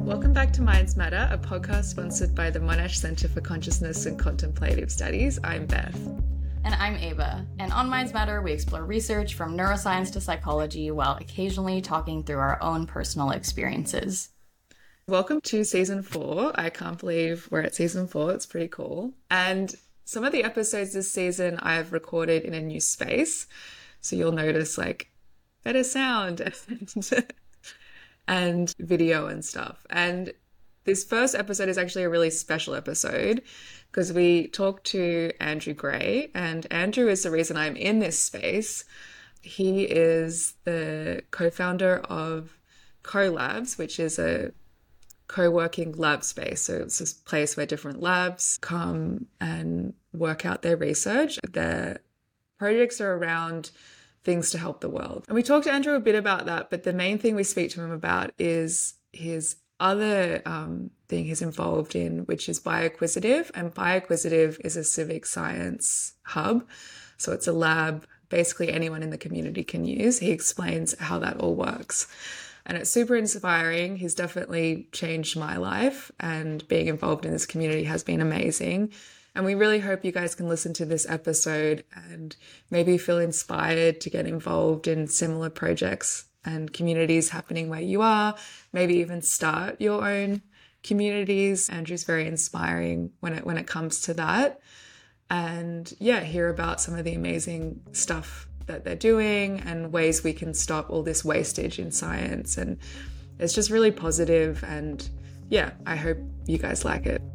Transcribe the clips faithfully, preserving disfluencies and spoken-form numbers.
Welcome back to Minds Matter, a podcast sponsored by the Monash Centre for Consciousness and Contemplative Studies. I'm Beth. And I'm Ava. And on Minds Matter, we explore research from neuroscience to psychology while occasionally talking through our own personal experiences. Welcome to season four. I can't believe we're at season four. It's pretty cool. And some of the episodes this season I've recorded in a new space. So you'll notice like better sound and, and video and stuff. And this first episode is actually a really special episode because we talked to Andrew Gray, and Andrew is the reason I'm in this space. He is the co-founder of CoLabs, which is a co-working lab space. So it's this place where different labs come and work out their research. Their projects are around things to help the world. And we talked to Andrew a bit about that, but the main thing we speak to him about is his other um, thing he's involved in, which is Bioquisitive. And Bioquisitive is a civic science hub. So it's a lab basically anyone in the community can use. He explains how that all works. And it's super inspiring. He's definitely changed my life, and being involved in this community has been amazing. And we really hope you guys can listen to this episode and maybe feel inspired to get involved in similar projects and communities happening where you are, maybe even start your own communities. Andrew's very inspiring when it when it comes to that. And yeah, hear about some of the amazing stuff that they're doing and ways we can stop all this wastage in science. And it's just really positive, and yeah, I hope you guys like it.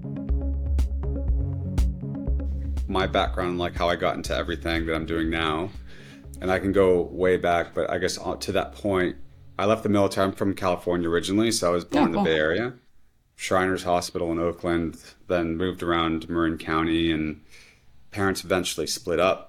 My background, like how I got into everything that I'm doing now, and I can go way back, but I guess to that point, I left the military. I'm from California originally, so I was born oh, cool. in the Bay Area, Shriners Hospital in Oakland, then moved around Marin County, and parents eventually split up.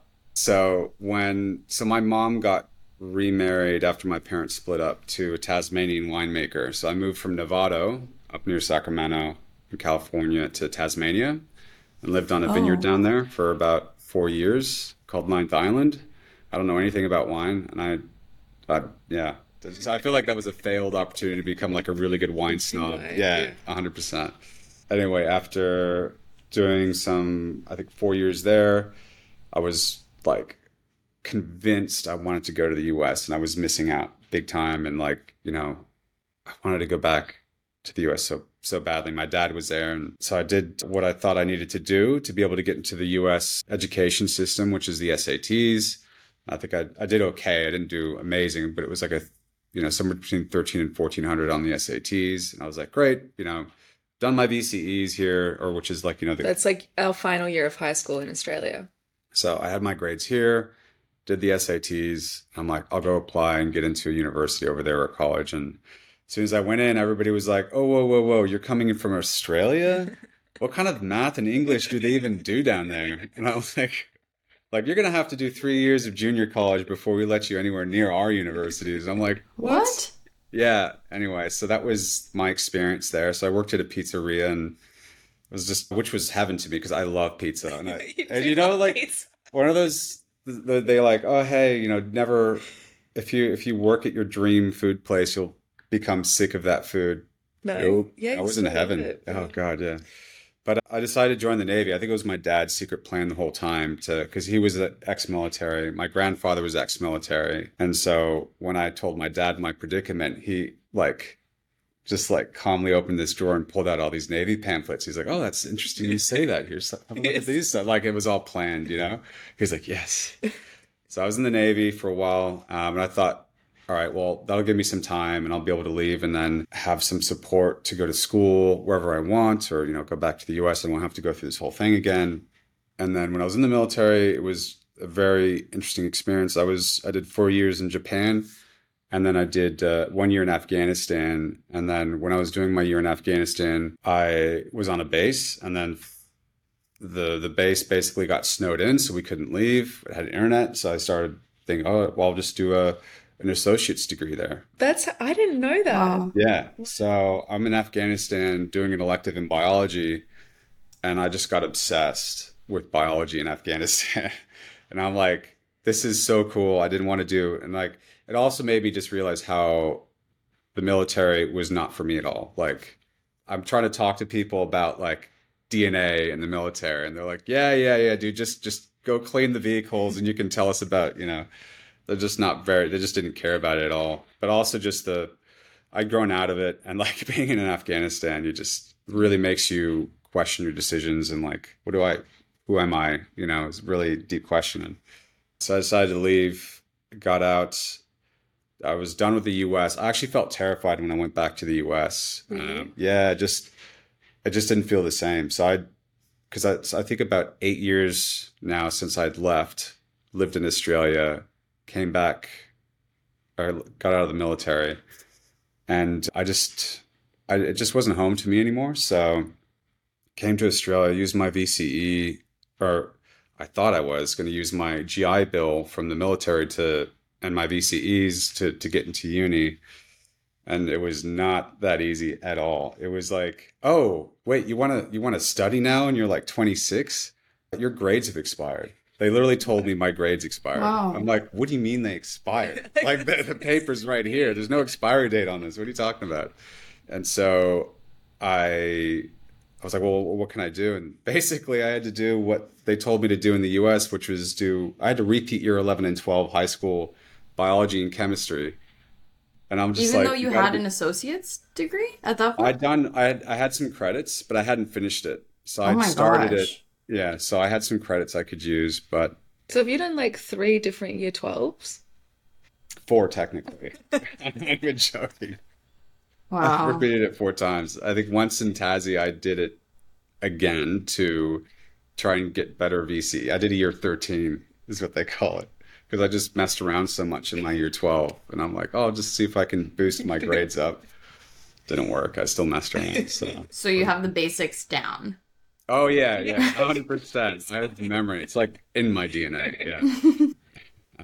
So when, so my mom got remarried after my parents split up to a Tasmanian winemaker. So I moved from Novato up near Sacramento in California to Tasmania and lived on a vineyard oh. down there for about four years called Ninth Island. I don't know anything about wine. And I, I yeah, I feel like that was a failed opportunity to become like a really good wine snob. Right. Yeah, one hundred percent. Anyway, after doing some, I think four years there, I was like convinced I wanted to go to the U S, and I was missing out big time. And like, you know, I wanted to go back to the U S so, so badly. My dad was there. And so I did what I thought I needed to do to be able to get into the U S education system, which is the S A Ts. I think I, I did okay. I didn't do amazing, but it was like a, you know, somewhere between thirteen and fourteen hundred on the S A Ts. And I was like, great, you know, done my V C Es here, or which is like, you know, the, that's like our final year of high school in Australia. So I had my grades here, did the S A Ts. I'm like, I'll go apply and get into a university over there or college. And as soon as I went in, everybody was like, oh, whoa, whoa, whoa, you're coming in from Australia? What kind of math and English do they even do down there? And I was like, like, you're going to have to do three years of junior college before we let you anywhere near our universities. I'm like, what? what? Yeah. Anyway, so that was my experience there. So I worked at a pizzeria, and it was just, which was heaven to me because I love pizza. And, I, you, and you know, like pizza. One of those, they like, oh, hey, you know, never, if you, if you work at your dream food place, you'll become sick of that food. No, nope. yeah, I was in heaven. It. Oh God. Yeah. But I decided to join the Navy. I think it was my dad's secret plan the whole time to, because he was ex-military. My grandfather was ex-military. And so when I told my dad my predicament, he like, just like calmly opened this drawer and pulled out all these Navy pamphlets. He's like, oh, that's interesting you say that. Here's have a look at these. Like it was all planned, you know? He's like, yes. So I was in the Navy for a while. Um, and I thought, all right, well, that'll give me some time and I'll be able to leave and then have some support to go to school wherever I want, or, you know, go back to the U S. I won't have to go through this whole thing again. And then when I was in the military, it was a very interesting experience. I was, I did four years in Japan. And then I did uh, one year in Afghanistan. And then when I was doing my year in Afghanistan, I was on a base. And then the the base basically got snowed in, so we couldn't leave. It had internet. So I started thinking, oh, well, I'll just do a an associate's degree there. That's, I didn't know that. Wow. Yeah. So I'm in Afghanistan doing an elective in biology. And I just got obsessed with biology in Afghanistan. And I'm like, this is so cool. I didn't want to do. And like, it also made me just realize how the military was not for me at all. Like, I'm trying to talk to people about like D N A in the military, and they're like, yeah, yeah, yeah, dude, just just go clean the vehicles and you can tell us about, you know, they're just not very, they just didn't care about it at all. But also just the, I'd grown out of it, and like being in Afghanistan, you just really makes you question your decisions and like, what do I, who am I? You know, it's a really deep question. So I decided to leave, got out. I was done with the U S. I actually felt terrified when I went back to the U S. Really? Um, yeah, just, I just didn't feel the same. So I, because I, so I think about eight years now since I'd left, lived in Australia, came back, or got out of the military, and I just, I, it just wasn't home to me anymore. So came to Australia, used my V C E, or I thought I was going to use my G I Bill from the military to, and my V C Es to, to get into uni. And it was not that easy at all. It was like, oh, wait, you want to, you want to study now? And you're like twenty-six, your grades have expired. They literally told me my grades expired. Wow. I'm like, what do you mean they expired? Like the, the paper's right here. There's no expiry date on this. What are you talking about? And so I, I was like, well, what can I do? And basically I had to do what they told me to do in the U S, which was do, I had to repeat year eleven and twelve high school biology and chemistry. And I'm just Even like, though you gotta had be- an associate's degree at that point? I'd done, I had, I had some credits, but I hadn't finished it. So Oh I my started gosh. it. Yeah. So I had some credits I could use, but So have you done like three different year twelves? four technically. I'm not even joking. I Wow. repeated it four times. I think once in Tassie, I did it again to try and get better V C. I did a year thirteen is what they call it. Because I just messed around so much in my year twelve. And I'm like, oh, I'll just see if I can boost my grades up. Didn't work. I still messed around. So. So you have the basics down. Oh, yeah, yeah. one hundred percent. I have the memory. It's like in my D N A. Yeah.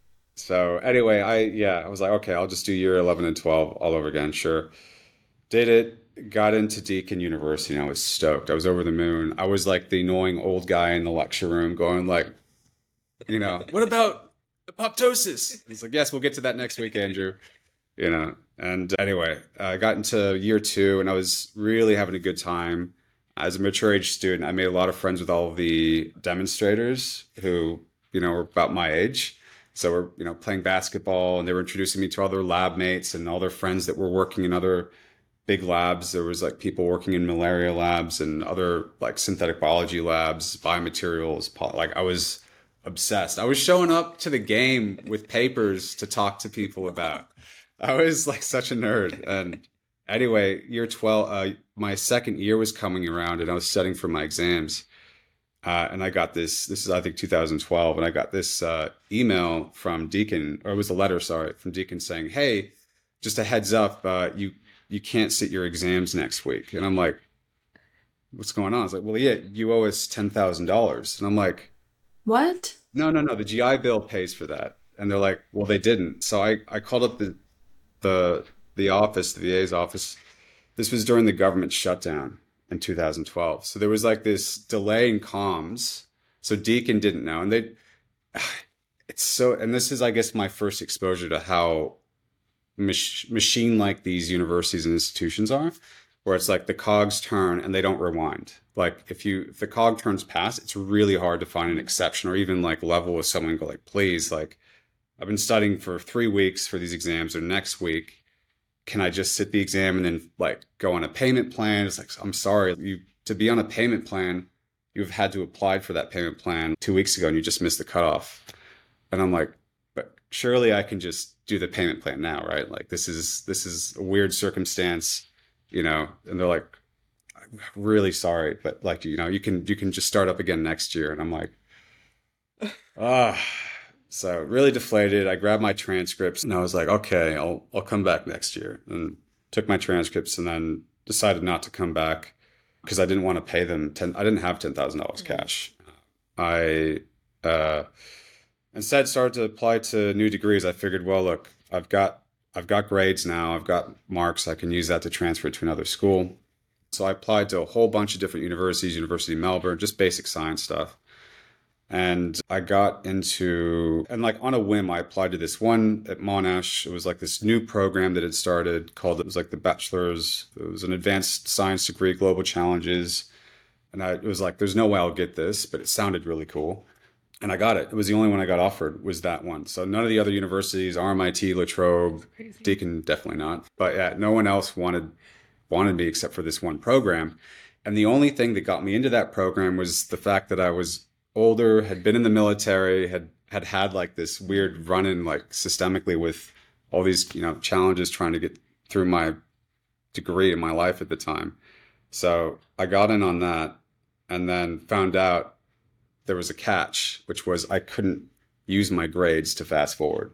So anyway, I, yeah, I was like, okay, I'll just do year eleven and twelve all over again. Sure. Did it, got into Deakin University, and I was stoked. I was over the moon. I was like the annoying old guy in the lecture room going like, you know, what about apoptosis? He's like, yes, we'll get to that next week, Andrew. You know, and anyway, I got into year two, and I was really having a good time. As a mature age student, I made a lot of friends with all of the demonstrators who, you know, were about my age. So we're, you know, playing basketball, and they were introducing me to other lab mates and all their friends that were working in other big labs. There was like people working in malaria labs and other like synthetic biology labs, biomaterials. po- Like I was obsessed. I was showing up to the game with papers to talk to people about. I was like such a nerd. And anyway, year twelve, uh, my second year was coming around, and I was studying for my exams. Uh, and I got this, this is, I think, two thousand twelve. And I got this uh, email from Deakin, or it was a letter, sorry, from Deakin saying, hey, just a heads up, uh, you, you can't sit your exams next week. And I'm like, what's going on? I was like, well, yeah, you owe us ten thousand dollars. And I'm like, What? no, no, no, the G I Bill pays for that. And they're like, well, they didn't. So I, I called up the, the, the office, the V A's office. This was during the government shutdown in two thousand twelve. So there was like this delay in comms. So Deakin didn't know. And they, it's so, and this is, I guess, my first exposure to how mach- machine-like these universities and institutions are, where it's like the cogs turn and they don't rewind. Like if you, if the cog turns past, it's really hard to find an exception or even like level with someone and go like, please, like I've been studying for three weeks for these exams, or next week, can I just sit the exam and then like go on a payment plan? It's like, I'm sorry, you, to be on a payment plan, you've had to apply for that payment plan two weeks ago and you just missed the cutoff. And I'm like, but surely I can just do the payment plan now, right? Like this is, this is a weird circumstance, you know? And they're like, I'm really sorry, but like, you know, you can, you can just start up again next year. And I'm like, ah. So really deflated. I grabbed my transcripts and I was like, okay, I'll I'll come back next year. And took my transcripts and then decided not to come back because I didn't want to pay them ten. I didn't have ten thousand dollars cash. I uh, instead started to apply to new degrees. I figured, well, look, I've got I've got grades now. I've got marks. I can use that to transfer to another school. So I applied to a whole bunch of different universities, University of Melbourne, just basic science stuff. And I got into, and like on a whim, I applied to this one at Monash. It was like this new program that had started called, it was like the bachelor's, it was an advanced science degree, global challenges. And I, it was like, there's no way I'll get this, but it sounded really cool. And I got it. It was the only one I got offered was that one. So none of the other universities, R M I T, La Trobe, Deakin, definitely not. But yeah, no one else wanted wanted me except for this one program. And the only thing that got me into that program was the fact that I was older, had been in the military, had had had like this weird run-in like systemically with all these, you know, challenges trying to get through my degree in my life at the time. So I got in on that and then found out there was a catch, which was I couldn't use my grades to fast forward.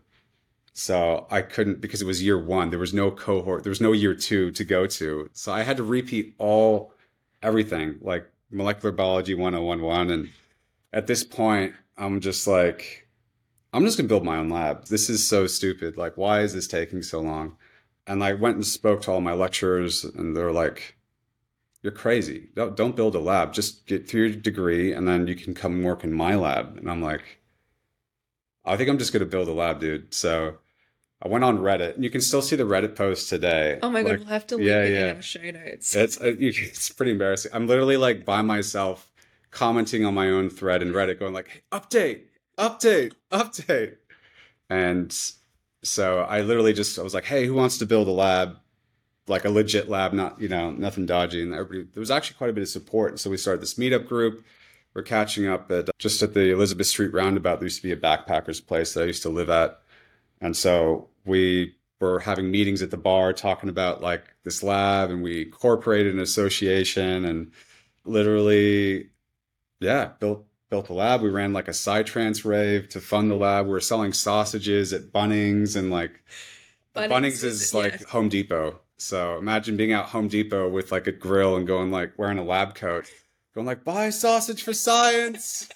So I couldn't, because it was year one, there was no cohort, there was no year two to go to. So I had to repeat all, everything, like molecular biology one oh one one. And at this point, I'm just like, I'm just gonna build my own lab. This is so stupid. Like, why is this taking so long? And I went and spoke to all my lecturers and they're like, you're crazy. Don't, don't build a lab. Just get through your degree and then you can come and work in my lab. And I'm like, I think I'm just going to build a lab, dude. So I went on Reddit and you can still see the Reddit post today. Oh my God, like, we'll have to link yeah, it yeah. in our show notes. It's, it's pretty embarrassing. I'm literally like by myself commenting on my own thread in Reddit going like, hey, update, update, update. And so I literally just, I was like, hey, who wants to build a lab? Like a legit lab, not, you know, nothing dodgy. And everybody, there was actually quite a bit of support. And so we started this meetup group. We're catching up at just at the Elizabeth Street roundabout. There used to be a backpacker's place that I used to live at. And so we were having meetings at the bar talking about like this lab, and we incorporated an association and literally, yeah, built built a lab. We ran like a Psytrance rave to fund the lab. We were selling sausages at Bunnings, and like Bunnings, Bunnings is, is like yeah. Home Depot. So imagine being out Home Depot with like a grill and going like wearing a lab coat, going like, buy sausage for science.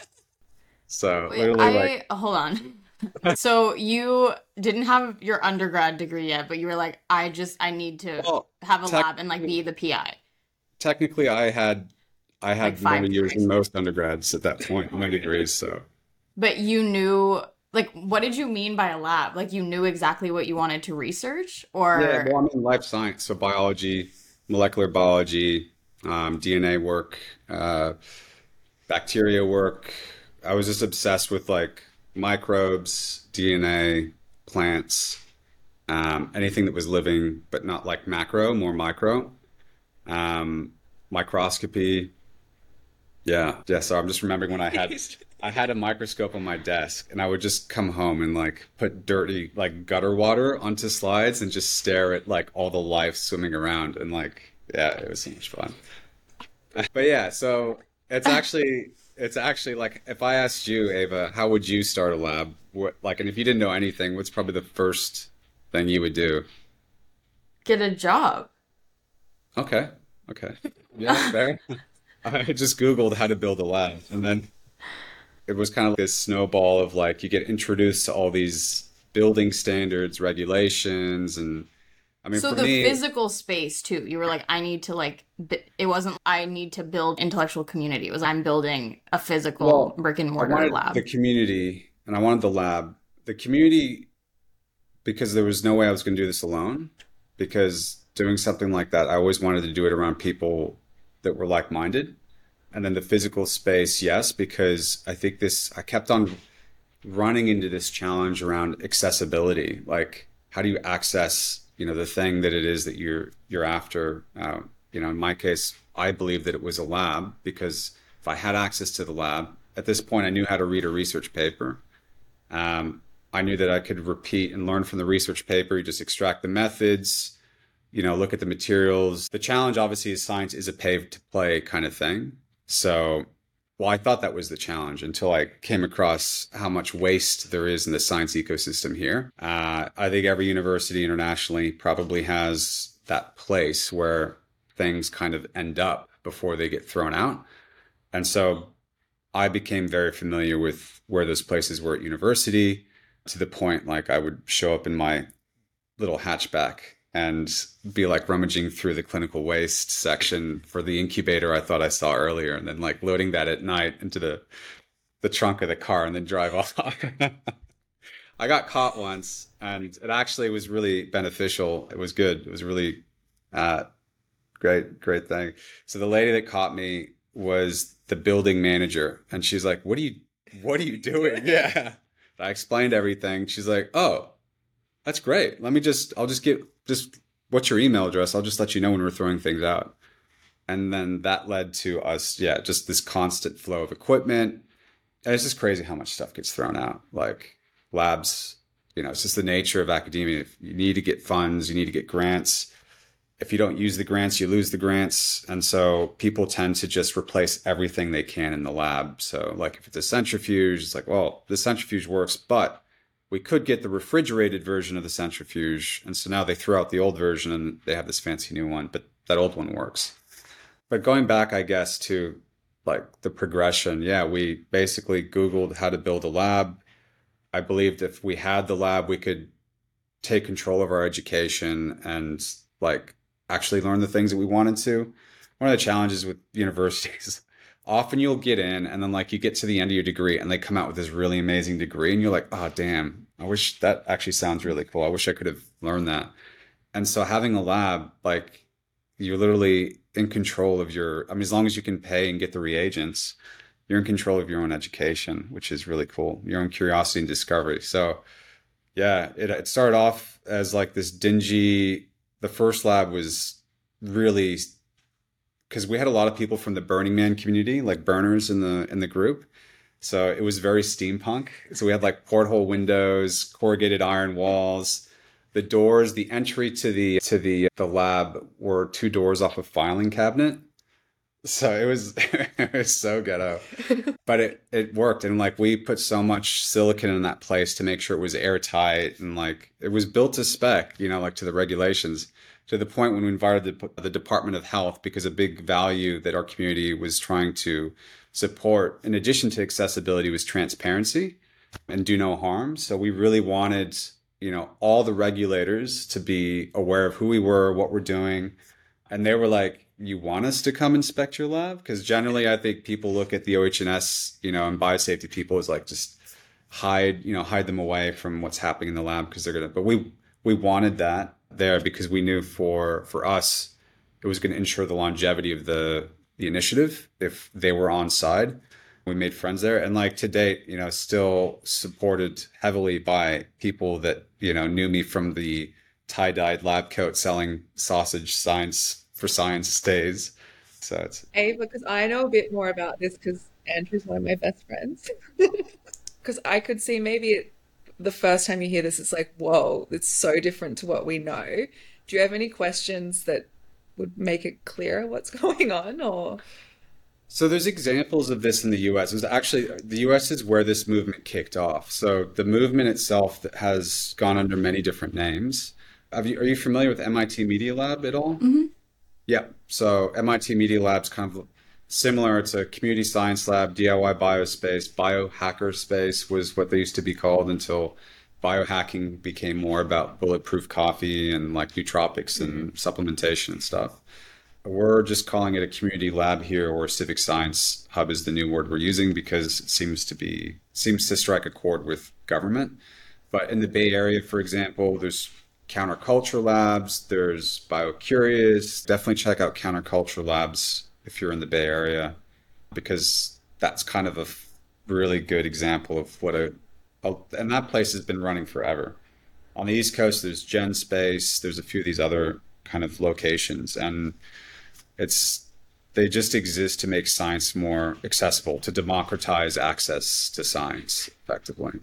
So Wait, literally I, like, hold on. So you didn't have your undergrad degree yet, but you were like, I just, I need to well, have a lab and like be the P I. Technically I had, I had like more years than most undergrads at that point, my degrees. So, but you knew, like, what did you mean by a lab? Like, you knew exactly what you wanted to research, or? Yeah, well, I mean, life science, so biology, molecular biology, um, D N A work, uh, bacteria work. I was just obsessed with like microbes, D N A, plants, um, anything that was living, but not like macro, more micro, um, microscopy. Yeah, yeah. So I'm just remembering when I had. I had a microscope on my desk and I would just come home and like put dirty like gutter water onto slides and just stare at like all the life swimming around, and like, yeah, it was so much fun. But yeah, so it's actually, it's actually like, if I asked you, Ava, how would you start a lab? What, like, and if you didn't know anything, what's probably the first thing you would do? Get a job. Okay. Okay. Yeah, fair. I just Googled how to build a lab, and then it was kind of like this snowball of like, you get introduced to all these building standards, regulations, and I mean, so for the me, physical space too. You were like, I need to like, it wasn't, I need to build intellectual community. It was, I'm building a physical well, brick and I mortar wanted lab. the community, and I wanted the lab, the community, because there was no way I was going to do this alone. Because doing something like that, I always wanted to do it around people that were like-minded. And then the physical space, yes, because I think this, I kept on running into this challenge around accessibility. Like, how do you access, you know, the thing that it is that you're, you're after? Uh, you know, in my case, I believe that it was a lab, because if I had access to the lab, at this point, I knew how to read a research paper. Um, I knew that I could repeat and learn from the research paper. You just extract the methods, you know, look at the materials. The challenge, obviously, is science is a pay to play kind of thing. So, well, I thought that was the challenge until I came across how much waste there is in the science ecosystem here. Uh, I think every university internationally probably has that place where things kind of end up before they get thrown out. And so I became very familiar with where those places were at university, to the point like I would show up in my little hatchback and be like rummaging through the clinical waste section for the incubator I thought I saw earlier, and then like loading that at night into the the trunk of the car and then drive off. I got caught once, and it actually was really beneficial. It was good. It was really uh, great, great thing. So the lady that caught me was the building manager, and she's like, "What are you, what are you doing?" Yeah. I explained everything. She's like, "Oh, that's great. Let me just, I'll just get, just, what's your email address? I'll just let you know when we're throwing things out." And then that led to us, yeah, just this constant flow of equipment. And it's just crazy how much stuff gets thrown out. Like labs, you know, it's just the nature of academia. If you need to get funds, you need to get grants. If you don't use the grants, you lose the grants. And so people tend to just replace everything they can in the lab. So like if it's a centrifuge, it's like, well, the centrifuge works, but we could get the refrigerated version of the centrifuge. And so now they throw out the old version and they have this fancy new one, but that old one works. But going back, I guess, to like the progression, yeah, we basically Googled how to build a lab. I believed if we had the lab, we could take control of our education and like actually learn the things that we wanted to. One of the challenges with universities, often you'll get in and then like you get to the end of your degree and they come out with this really amazing degree and you're like, oh, damn, I wish that actually sounds really cool. I wish I could have learned that. And so having a lab, like you're literally in control of your, I mean, as long as you can pay and get the reagents, you're in control of your own education, which is really cool. Your own curiosity and discovery. So yeah, it, it started off as like this dingy, the first lab was really, because we had a lot of people from the Burning Man community, like burners in the in the group. So it was very steampunk. So we had like porthole windows, corrugated iron walls. The doors, the entry to the to the the lab were two doors off a filing cabinet. So it was it was so ghetto. But it, it worked. And like we put so much silicon in that place to make sure it was airtight and like it was built to spec, you know, like to the regulations, to the point when we invited the, the Department of Health, because a big value that our community was trying to support, in addition to accessibility, was transparency and do no harm. So we really wanted, you know, all the regulators to be aware of who we were, what we're doing. And they were like, you want us to come inspect your lab? Because generally, I think people look at the O H and S, you know, and biosafety people as like, just hide, you know, hide them away from what's happening in the lab because they're going to, but we, we wanted that there because we knew for, for us, it was going to ensure the longevity of the, the initiative if they were on side. We made friends there. And like to date, you know, still supported heavily by people that, you know, knew me from the tie-dyed lab coat selling sausage science for science days. So it's Ava, because I know a bit more about this because Andrew's one of my best friends. Because I could see maybe it, the first time you hear this, it's like, whoa, it's so different to what we know. Do you have any questions that would make it clearer what's going on? Or so there's examples of this in the U S. It was actually the U S is where this movement kicked off. So the movement itself has gone under many different names. Have you, are you familiar with M I T Media Lab at all? Mm-hmm. Yeah. So M I T Media Lab's kind of similar. It's a community science lab, D I Y biospace. Biohacker space was what they used to be called until biohacking became more about bulletproof coffee and like nootropics and supplementation and stuff. We're just calling it a community lab here, or civic science hub is the new word we're using because it seems to be seems to strike a chord with government. But in the Bay Area, for example, there's counterculture labs, there's BioCurious. Definitely check out counterculture labs if you're in the Bay Area, because that's kind of a really good example of what a, a and that place has been running forever. On the East Coast, there's GenSpace, there's a few of these other kind of locations, and it's they just exist to make science more accessible, to democratize access to science effectively.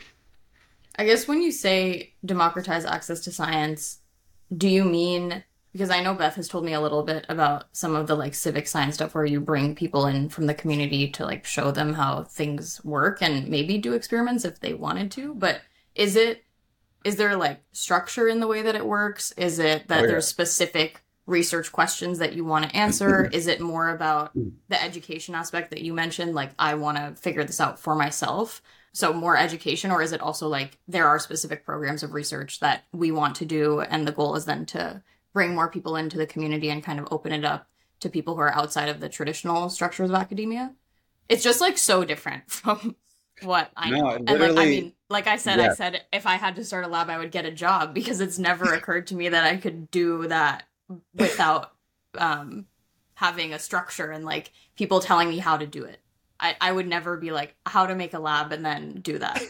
I guess when you say democratize access to science, do you mean, because I know Beth has told me a little bit about some of the like civic science stuff where you bring people in from the community to like show them how things work and maybe do experiments if they wanted to, but is it, is there like structure in the way that it works? Is it that oh, yeah. there's specific research questions that you want to answer? Is it more about the education aspect that you mentioned? Like, I want to figure this out for myself. So more education, or is it also like there are specific programs of research that we want to do and the goal is then to bring more people into the community and kind of open it up to people who are outside of the traditional structures of academia? It's just like so different from what I No, know. And like, I literally- mean, like I said, Yeah. I said if I had to start a lab, I would get a job because it's never occurred to me that I could do that without um, having a structure and like people telling me how to do it. I, I would never be like, how to make a lab and then do that.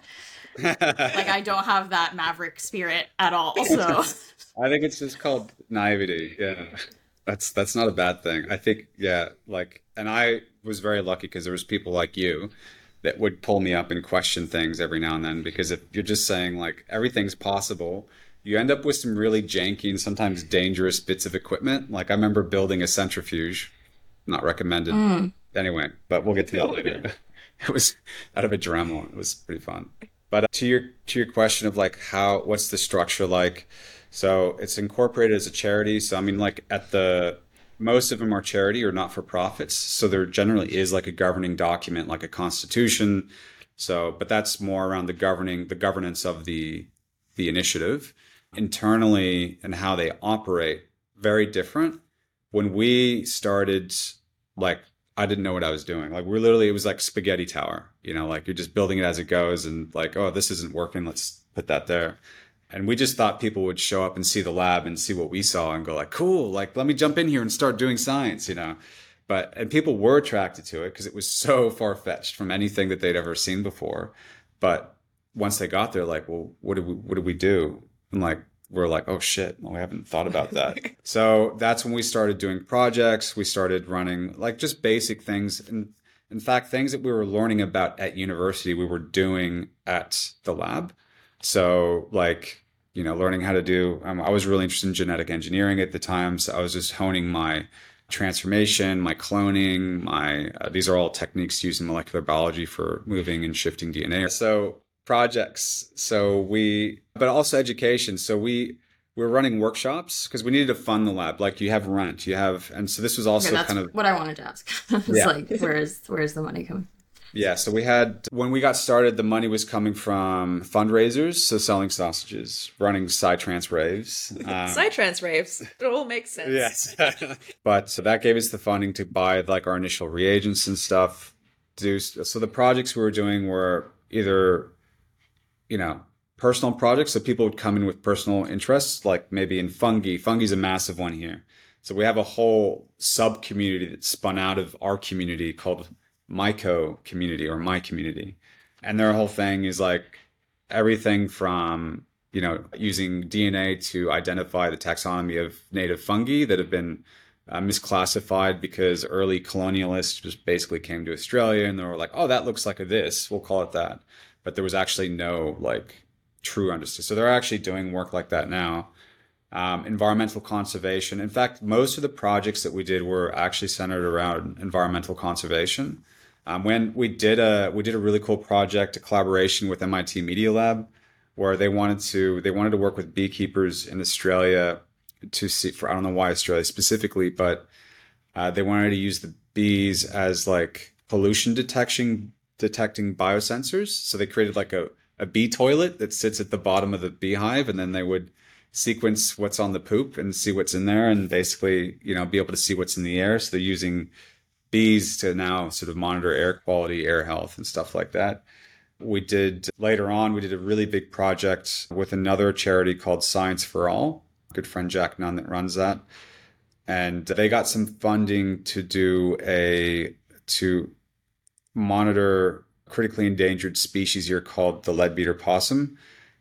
Like, I don't have that maverick spirit at all. So, I think it's just called naivety. Yeah. That's that's not a bad thing. I think, yeah, like, and I was very lucky because there was people like you that would pull me up and question things every now and then, because if you're just saying like everything's possible, you end up with some really janky and sometimes dangerous bits of equipment. Like I remember building a centrifuge, not recommended Mm. anyway, but we'll get to that later. It was out of a Dremel. It was pretty fun. But uh, to your to your question of like how what's the structure like? So it's incorporated as a charity. So I mean, like at the most of them are charity or not for profits. So there generally is like a governing document, like a constitution. So, but that's more around the governing the governance of the the initiative internally and how they operate. Very different. When we started, like I didn't know what I was doing. Like we're literally, it was like spaghetti tower, you know, like you're just building it as it goes and like, oh, this isn't working. Let's put that there. And we just thought people would show up and see the lab and see what we saw and go like, cool, like, let me jump in here and start doing science, you know? But, and people were attracted to it because it was so far fetched from anything that they'd ever seen before. But once they got there, like, well, what did we, what did we do? And like, we're like, oh shit, well, we haven't thought about that. So that's when we started doing projects. We started running like just basic things. And in fact, things that we were learning about at university, we were doing at the lab. So like, you know, learning how to do, um, I was really interested in genetic engineering at the time. So I was just honing my transformation, my cloning, my, uh, these are all techniques used in molecular biology for moving and shifting D N A. So projects. So we, but also education. So we, we were running workshops because we needed to fund the lab. Like you have rent, you have, and so this was also okay, that's kind of what I wanted to ask. It's Yeah. like, where is where is the money coming? Yeah, so we had, when we got started, the money was coming from fundraisers, so selling sausages, running Psytrance raves. Um, Psytrance raves. It all makes sense. yes. But so that gave us the funding to buy like our initial reagents and stuff. Do So the projects we were doing were either, you know, personal projects. So people would come in with personal interests, like maybe in fungi. Fungi's a massive one here. So we have a whole sub community that spun out of our community called Myco community or my community. And their whole thing is like everything from, you know, using D N A to identify the taxonomy of native fungi that have been uh, misclassified because early colonialists just basically came to Australia and they were like, oh, that looks like a this, we'll call it that. But there was actually no like true understanding. So they're actually doing work like that now. Um, environmental conservation. In fact, most of the projects that we did were actually centered around environmental conservation. Um, when we did a we did a really cool project, a collaboration with M I T Media Lab, where they wanted to they wanted to work with beekeepers in Australia to see for I don't know why Australia specifically, but uh, they wanted to use the bees as like pollution detection detecting biosensors. So they created like a a bee toilet that sits at the bottom of the beehive, and then they would sequence what's on the poop and see what's in there, and basically you know be able to see what's in the air. So they're using bees to now sort of monitor air quality, air health, and stuff like that. We did, later on, we did a really big project with another charity called Science for All, good friend Jack Nunn that runs that. And they got some funding to do a, to monitor critically endangered species here called the leadbeater possum.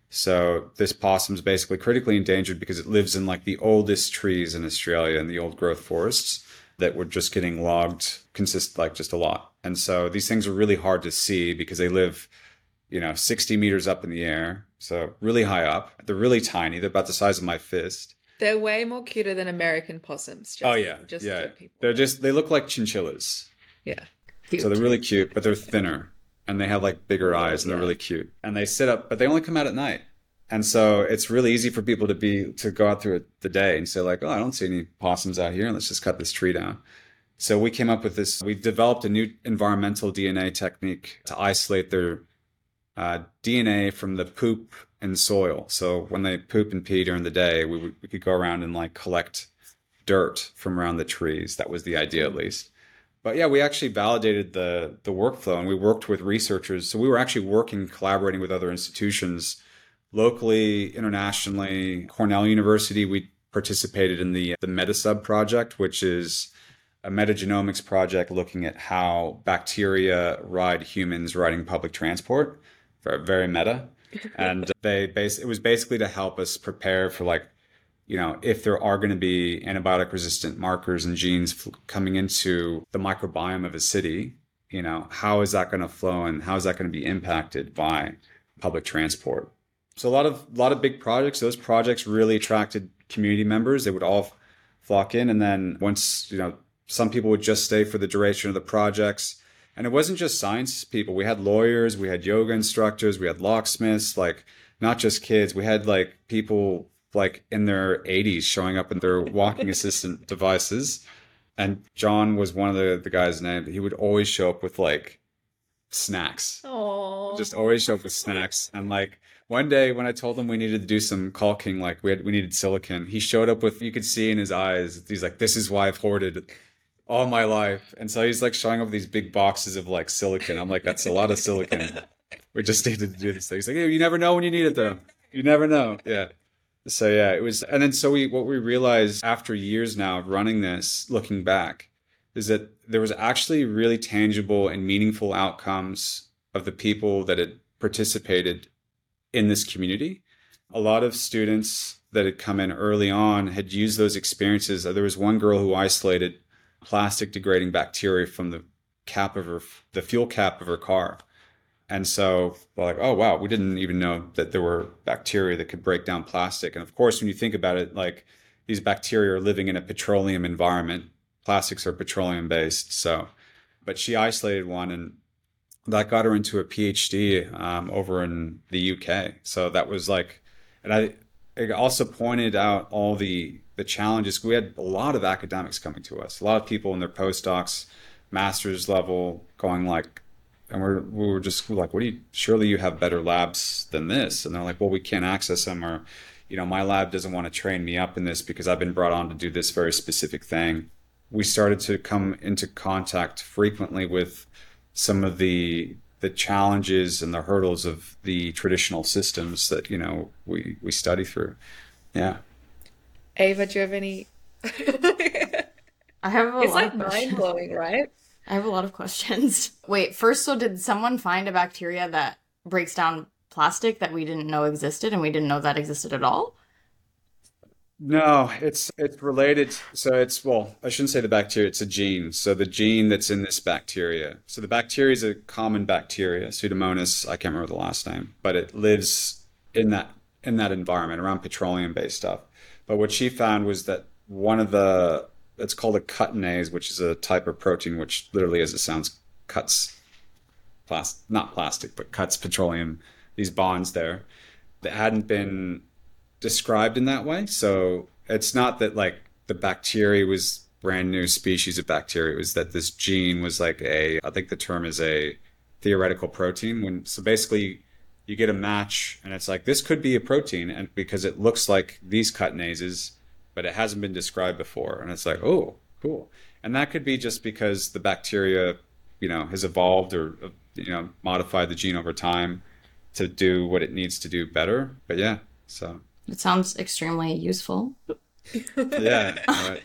So this possum is basically critically endangered because it lives in like the oldest trees in Australia in the old growth forests that were just getting logged consist like just a lot. And so these things are really hard to see because they live, you know, sixty meters up in the air. So really high up. They're really tiny. They're about the size of my fist. They're way more cuter than American possums. Just, Oh yeah. just yeah. for people. They're just, they look like chinchillas. Yeah. Cute. So they're really cute, but they're thinner and they have like bigger eyes and they're Yeah. really cute. And they sit up, but they only come out at night. And so it's really easy for people to be, to go out through the day and say like, oh, I don't see any possums out here. Let's just cut this tree down. So we came up with this, we developed a new environmental D N A technique to isolate their uh, D N A from the poop and soil. So when they poop and pee during the day, we, would- we could go around and like collect dirt from around the trees. That was the idea at least. But yeah, we actually validated the the workflow and we worked with researchers. So we were actually working, collaborating with other institutions locally, internationally. Cornell University, we participated in the the MetaSub project, which is a metagenomics project looking at how bacteria ride humans riding public transport. Very, very meta. And they base it was basically to help us prepare for, like, you know, if there are going to be antibiotic resistant markers and genes coming into the microbiome of a city, you know, how is that going to flow and how is that going to be impacted by public transport? So a lot of a lot of big projects, those projects really attracted community members. They would all flock in. And then once, you know, some people would just stay for the duration of the projects. And it wasn't just science people. We had lawyers, we had yoga instructors, we had locksmiths, like not just kids. We had like people like in their eighties showing up in their walking assistant devices. And John was one of the, the guys named. He would always show up with like snacks. Aww. Just always show up with snacks. And like one day when I told him we needed to do some caulking, like we had, we needed silicon, he showed up with, you could see in his eyes, he's like, this is why I've hoarded all my life. And so he's like showing up these big boxes of like silicon. I'm like, that's a lot of silicon. We just needed to do this thing. He's like, hey, you never know when you need it though. You never know. Yeah. So yeah, it was, and then so we, what we realized after years now of running this, looking back, is that there was actually really tangible and meaningful outcomes of the people that had participated in this community. A lot of students that had come in early on had used those experiences. There was one girl who isolated plastic degrading bacteria from the cap of her, the fuel cap of her car. And so we're like, oh, wow, we didn't even know that there were bacteria that could break down plastic. And of course, when you think about it, like these bacteria are living in a petroleum environment. Plastics are petroleum based. So, but she isolated one and that got her into a PhD um, over in the U K. So that was like, and I, it also pointed out all the the challenges. We had a lot of academics coming to us, a lot of people in their postdocs, master's level, going like, and we're we were just like, what do you? Surely you have better labs than this? And they're like, well, we can't access them, or, you know, my lab doesn't want to train me up in this because I've been brought on to do this very specific thing. We started to come into contact frequently with some of the the challenges and the hurdles of the traditional systems that, you know, we we study through. Yeah. Ava, do you have any? I have a It's lot like of questions. mind blowing, right? I have a lot of questions. Wait, first, so did someone find a bacteria that breaks down plastic that we didn't know existed and we didn't know that existed at all? No, it's it's related. So it's, well, I shouldn't say the bacteria, it's a gene. So the gene that's in this bacteria. So the bacteria is a common bacteria, Pseudomonas, I can't remember the last name, but it lives in that in that environment around petroleum-based stuff. But what she found was that one of the, it's called a cutinase, which is a type of protein which literally, as it sounds, cuts plastic, not plastic, but cuts petroleum, these bonds there, that hadn't been described in that way. So it's not that like the bacteria was brand new species of bacteria. It was that this gene was like a, I think the term is a theoretical protein. When so basically you get a match and it's like, this could be a protein, and because it looks like these cutinases, but it hasn't been described before. And it's like, oh, cool. And that could be just because the bacteria, you know, has evolved or, you know, modified the gene over time to do what it needs to do better. But yeah, so. It sounds extremely useful. Yeah. Right.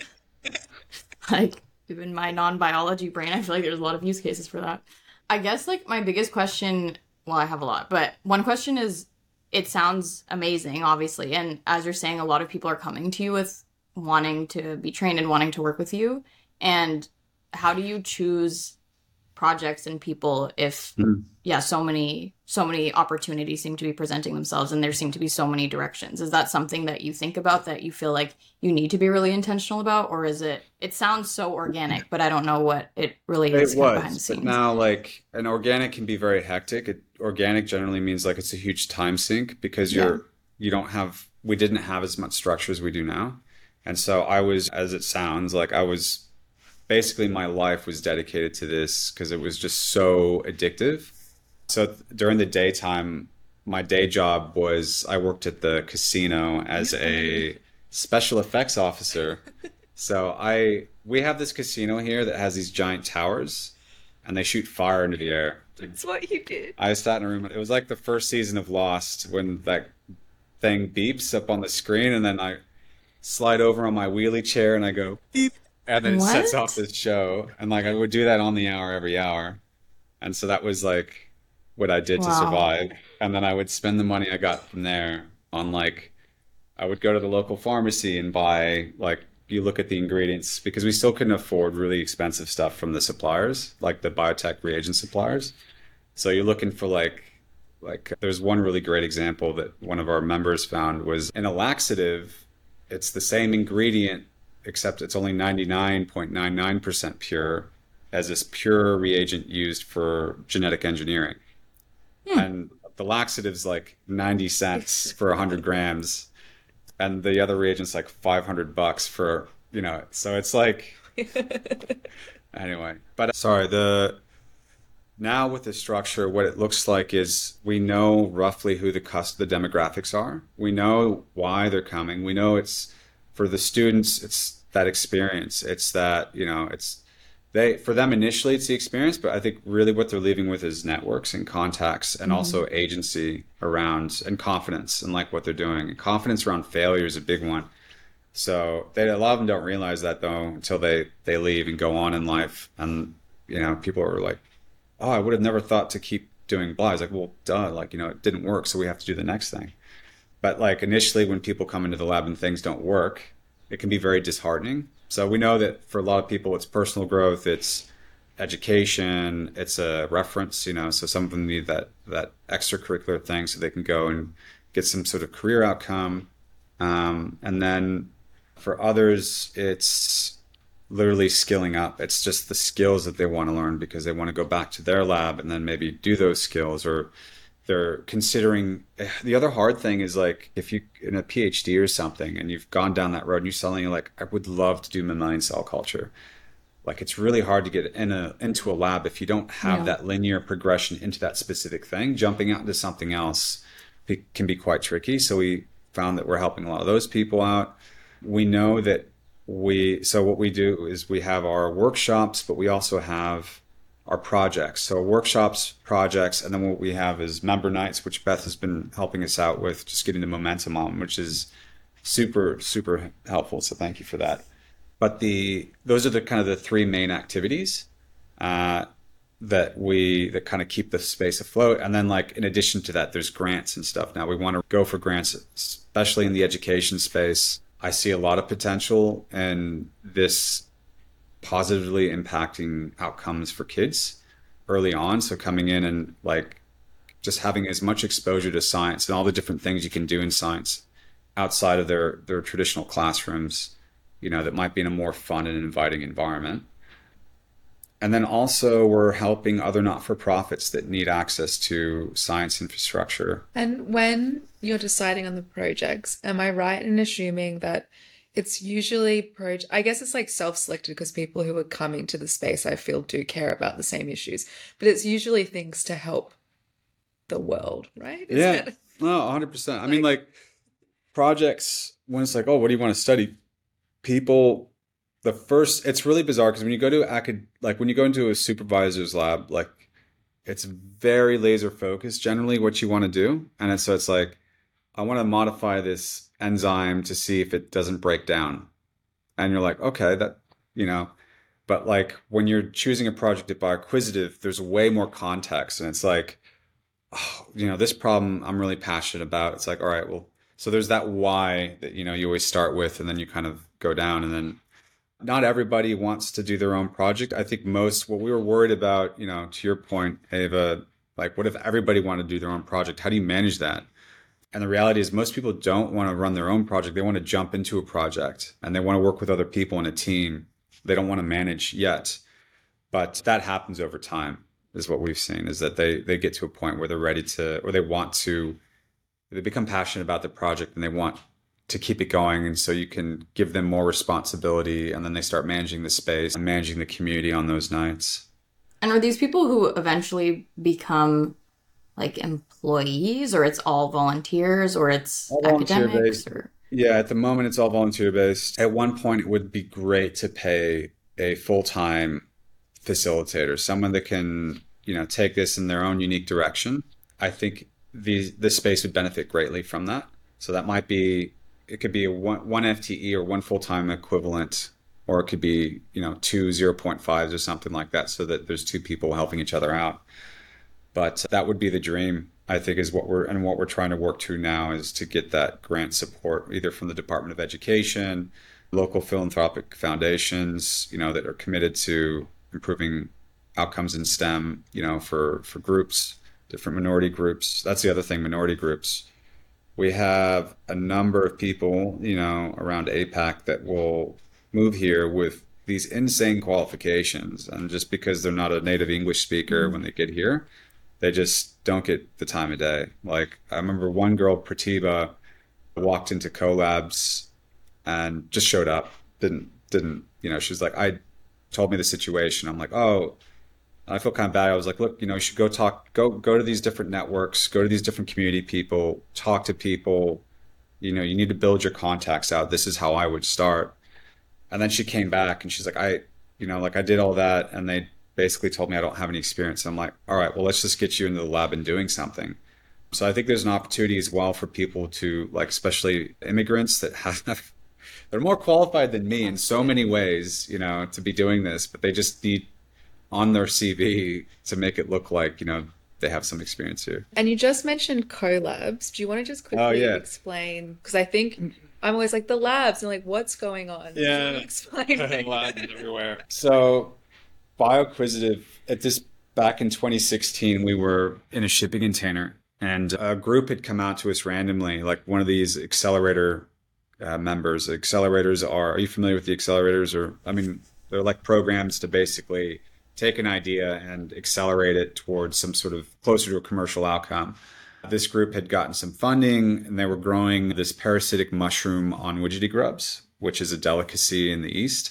Like, in my non-biology brain, I feel like there's a lot of use cases for that. I guess, like, my biggest question, well, I have a lot, but one question is, it sounds amazing, obviously, and as you're saying, a lot of people are coming to you with wanting to be trained and wanting to work with you, and how do you choose projects and people if, mm. yeah, so many, so many opportunities seem to be presenting themselves and there seem to be so many directions? Is that something that you think about, that you feel like you need to be really intentional about? Or is it, it sounds so organic, but I don't know what it really is it was, behind the scenes. But now, like, an organic can be very hectic. It, organic generally means like it's a huge time sink because you're, yeah. you don't have, we didn't have as much structure as we do now. And so I was, as it sounds, like I was, basically my life was dedicated to this because it was just so addictive. So th- during the daytime, my day job was I worked at the casino as a special effects officer. So I we have this casino here that has these giant towers, and they shoot fire into the air. That's what you did. I sat in a room. It was like the first season of Lost when that thing beeps up on the screen, and then I slide over on my wheelie chair and I go beep, and then it sets What? off this show. And like I would do that on the hour every hour, and so that was like what I did to Wow. survive. And then I would spend the money I got from there on like I would go to the local pharmacy and buy like you look at the ingredients because we still couldn't afford really expensive stuff from the suppliers, like the biotech reagent suppliers. So you're looking for like like there's one really great example that one of our members found was in a laxative, it's the same ingredient except it's only ninety-nine point nine nine percent pure as this pure reagent used for genetic engineering. And the laxative's like ninety cents for one hundred grams and the other reagent's like five hundred bucks for, you know, so it's like anyway. But sorry, the now with the structure, what it looks like is we know roughly who the cus the demographics are. We know why they're coming. We know it's for the students, it's that experience. It's that, you know, it's they for them initially it's the experience, but I think really what they're leaving with is networks and contacts and also agency around and confidence and like what they're doing. And confidence around failure is a big one. So they a lot of them don't realize that though until they they leave and go on in life. And you know, people are like, oh, I would have never thought to keep doing blah. It's like, well, duh, like, you know, it didn't work, so we have to do the next thing. But like initially when people come into the lab and things don't work, it can be very disheartening. So we know that for a lot of people, it's personal growth, it's education, it's a reference, you know, so some of them need that, that extracurricular thing so they can go and get some sort of career outcome. Um, and then for others, it's literally skilling up. It's just the skills that they want to learn because they want to go back to their lab and then maybe do those skills, or they're considering. The other hard thing is like if you in a PhD or something and you've gone down that road and you're suddenly like, I would love to do mammalian cell culture. Like it's really hard to get in a into a lab if you don't have Yeah. that linear progression into that specific thing. Jumping out into something else be, can be quite tricky. So we found that we're helping a lot of those people out. We know that we so what we do is we have our workshops, but we also have our projects. So workshops, projects, and then what we have is member nights, which Beth has been helping us out with, just getting the momentum on, which is super, super helpful. So thank you for that. But the those are the kind of the three main activities uh, that we that kind of keep the space afloat. And then like in addition to that, there's grants and stuff. Now we want to go for grants, especially in the education space. I see a lot of potential in this positively impacting outcomes for kids early on. So coming in and like just having as much exposure to science and all the different things you can do in science outside of their, their traditional classrooms, you know, that might be in a more fun and inviting environment. And then also we're helping other not-for-profits that need access to science infrastructure. And when you're deciding on the projects, am I right in assuming that it's usually pro I guess it's like self-selected because people who are coming to the space I feel do care about the same issues, but it's usually things to help the world, right? Is Yeah, it? no, one hundred percent. I mean, like projects, when it's like, oh, what do you want to study? People, the first, it's really bizarre because when you go to acad, like when you go into a supervisor's lab, like it's very laser focused generally what you want to do. And it's, so it's like, I want to modify this enzyme to see if it doesn't break down. And you're like, okay, that, you know, but like when you're choosing a project at Bioquisitive, there's way more context. And it's like, oh, you know, this problem I'm really passionate about. It's like, all right, well, so there's that why that, you know, you always start with, and then you kind of go down. And then not everybody wants to do their own project. I think most, what we were worried about, you know, to your point, Ava, like what if everybody wanted to do their own project? How do you manage that? And the reality is most people don't want to run their own project. They want to jump into a project and they want to work with other people in a team. They don't want to manage yet. But that happens over time is what we've seen, is that they, they get to a point where they're ready to, or they want to, they become passionate about the project and they want to keep it going. And so you can give them more responsibility and then they start managing the space and managing the community on those nights. And are these people who eventually become like employees, or it's all volunteers, or it's All volunteer academics, based. or Yeah, at the moment it's all volunteer based. At one point, it would be great to pay a full-time facilitator, someone that can, you know, take this in their own unique direction. I think the this space would benefit greatly from that. So that might be, it could be a one, one F T E or one full-time equivalent, or it could be, you know, two zero point fives or something like that, so that there's two people helping each other out. But that would be the dream, I think, is what we're, and what we're trying to work to now is to get that grant support, either from the Department of Education, local philanthropic foundations, you know, that are committed to improving outcomes in STEM, you know, for, for groups, different minority groups. That's the other thing, minority groups. We have a number of people, you know, around APAC that will move here with these insane qualifications. And just because they're not a native English speaker when they get here, they just don't get the time of day. Like, I remember one girl, Pratibha, walked into Collabs and just showed up. Didn't, didn't, you know, she was like, I told me the situation. I'm like, oh, I feel kind of bad. I was like, look, you know, you should go talk, go, go to these different networks, go to these different community people, talk to people. You know, you need to build your contacts out. This is how I would start. And then she came back and she's like, I, you know, like I did all that. And they basically told me I don't have any experience. I'm like, all right, well, let's just get you into the lab and doing something. So I think there's an opportunity as well for people to, like, especially immigrants that have, they're more qualified than me in so many ways, you know, to be doing this, but they just need on their C V to make it look like, you know, they have some experience here. And you just mentioned Collabs. Do you want to just quickly oh, yeah. explain? Because I think I'm always like, the labs, and like, what's going on? Yeah. Can you explain? Labs everywhere. So BioQuisitive, at this, back in twenty sixteen, we were in a shipping container and a group had come out to us randomly, like one of these accelerator uh, members. Accelerators are, are you familiar with the accelerators? Or, I mean, they're like programs to basically take an idea and accelerate it towards some sort of closer to a commercial outcome. This group had gotten some funding and they were growing this parasitic mushroom on widgety grubs, which is a delicacy in the East.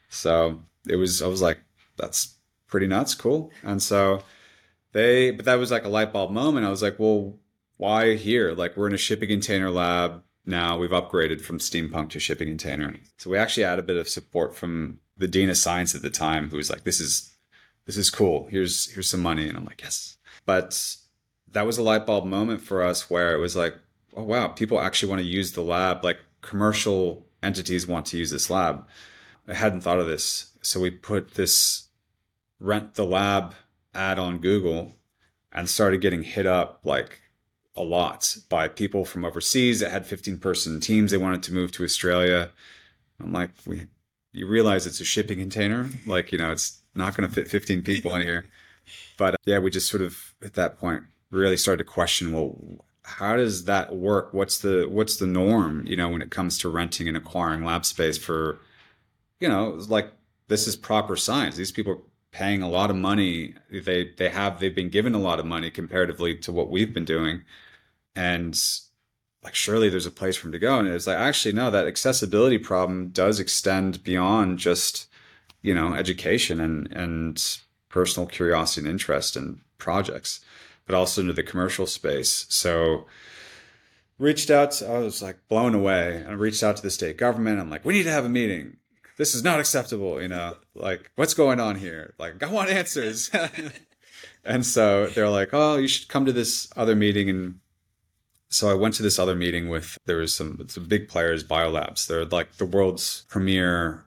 So it was, I was like, that's pretty nuts, cool. And so they, but that was like a light bulb moment. I was like, well, why here? Like, we're in a shipping container lab now. We've upgraded from steampunk to shipping container. So we actually had a bit of support from the Dean of Science at the time, who was like, this is, this is cool. Here's, here's some money. And I'm like, yes. But that was a light bulb moment for us where it was like, oh, wow, people actually want to use the lab. Like, commercial entities want to use this lab. I hadn't thought of this. So we put this rent the lab ad on Google and started getting hit up like a lot by people from overseas that had fifteen person teams. They wanted to move to Australia. I'm like, we, you realize it's a shipping container. Like, you know, it's not going to fit fifteen people in here. But yeah, we just sort of at that point really started to question, well, how does that work? What's the, what's the norm, you know, when it comes to renting and acquiring lab space for, you know, like, this is proper science. These people are paying a lot of money. They, they have, they've been given a lot of money comparatively to what we've been doing. And like, surely there's a place for them to go. And it's like, actually, no, that accessibility problem does extend beyond just, you know, education and, and personal curiosity and interest in projects, but also into the commercial space. So reached out, I was like blown away, and I reached out to the state government. I'm like, we need to have a meeting. This is not acceptable. You know, like, what's going on here? Like, I want answers. And so they're like, oh, you should come to this other meeting. And so I went to this other meeting with, there was some, some big players, Biolabs. They're like the world's premier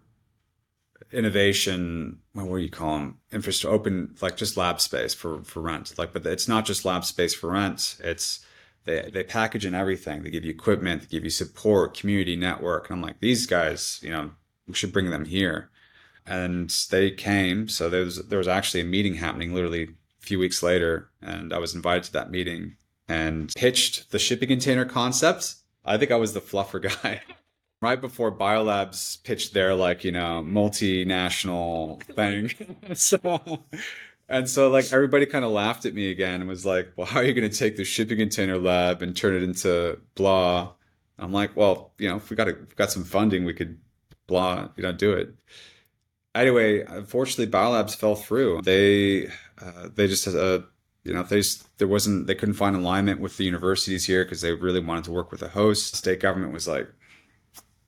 innovation, what do you call them? Infrastructure, open, like just lab space for, for rent. Like, but it's not just lab space for rent. It's, they, they package in everything. They give you equipment, they give you support, community network. And I'm like, these guys, you know, we should bring them here. And they came. So there was, there was actually a meeting happening literally a few weeks later. And I was invited to that meeting and pitched the shipping container concept. I think I was the fluffer guy. Right before Biolabs pitched their, like, you know, multinational thing. so, and so like everybody kind of laughed at me again and was like, well, how are you going to take the shipping container lab and turn it into blah? I'm like, well, you know, if we got, a, if we got some funding, we could blah, you know, do it. Anyway, unfortunately, Biolabs fell through. They, uh, they just, uh, you know, they just, there wasn't, they couldn't find alignment with the universities here because they really wanted to work with a host. State government was like,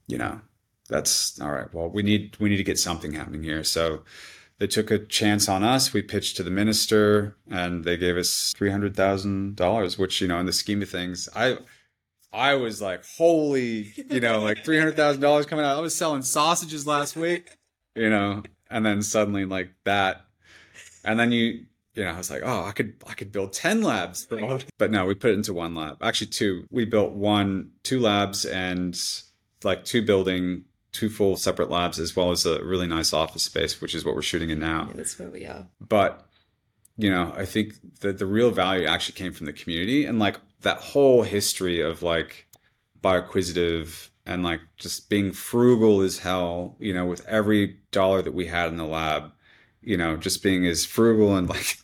you know, that's all right. Well, we need we need to get something happening here. So they took a chance on us. We pitched to the minister, and they gave us three hundred thousand dollars, which, you know, in the scheme of things, I I was like, holy, you know, like three hundred thousand dollars coming out. I was selling sausages last week, you know, and then suddenly like that, and then you. You know, I was like, oh, I could, I could build ten labs. But no, we put it into one lab. Actually, two. We built one, two labs, and like two building, two full separate labs, as well as a really nice office space, which is what we're shooting in now. Yeah, that's where we are. But, you know, I think that the real value actually came from the community, and like that whole history of like Bioquisitive and like just being frugal as hell, you know, with every dollar that we had in the lab, you know, just being as frugal and like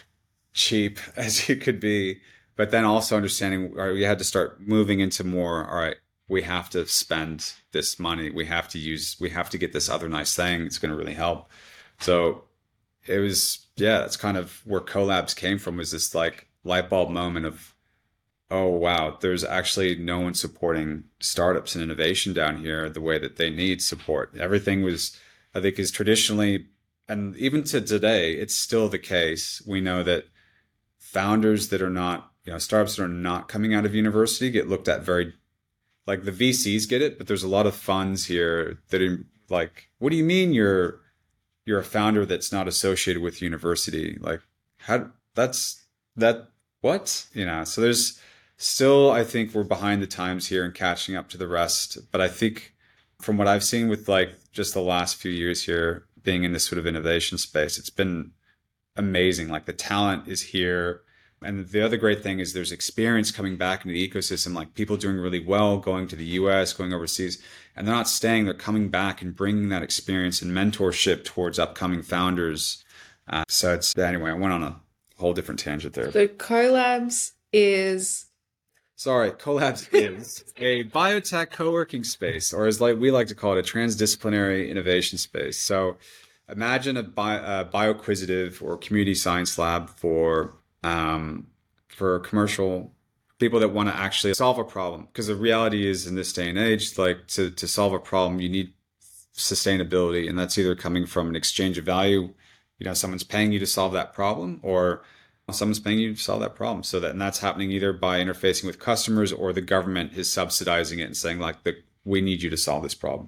cheap as you could be, but then also understanding, all right, we had to start moving into more, all right, we have to spend this money. We have to use, we have to get this other nice thing. It's going to really help. So it was, yeah, that's kind of where Collabs came from, was this like light bulb moment of, oh, wow, there's actually no one supporting startups and innovation down here the way that they need support. Everything was, I think, is traditionally, and even to today, it's still the case. We know that founders that are not, you know, startups that are not coming out of university get looked at very, like the V Cs get it, but there's a lot of funds here that are like, what do you mean you're you're a founder that's not associated with university? Like, how, that's, that, what? You know, so there's still, I think we're behind the times here and catching up to the rest. But I think from what I've seen with like just the last few years here, being in this sort of innovation space, it's been amazing. Like the talent is here. And the other great thing is there's experience coming back into the ecosystem, like people doing really well, going to the U S, going overseas, and they're not staying, they're coming back and bringing that experience and mentorship towards upcoming founders. Uh, so it's, anyway, I went on a whole different tangent there. So Collabs is... Sorry, Collabs is a biotech co-working space, or as like we like to call it, a transdisciplinary innovation space. So imagine a, bi- a Bioquisitive or community science lab for um, for commercial people that want to actually solve a problem. Because the reality is, in this day and age, like to, to solve a problem, you need sustainability, and that's either coming from an exchange of value. You know, someone's paying you to solve that problem, or someone's paying you to solve that problem. So that, and that's happening either by interfacing with customers, or the government is subsidizing it and saying like, the, we need you to solve this problem.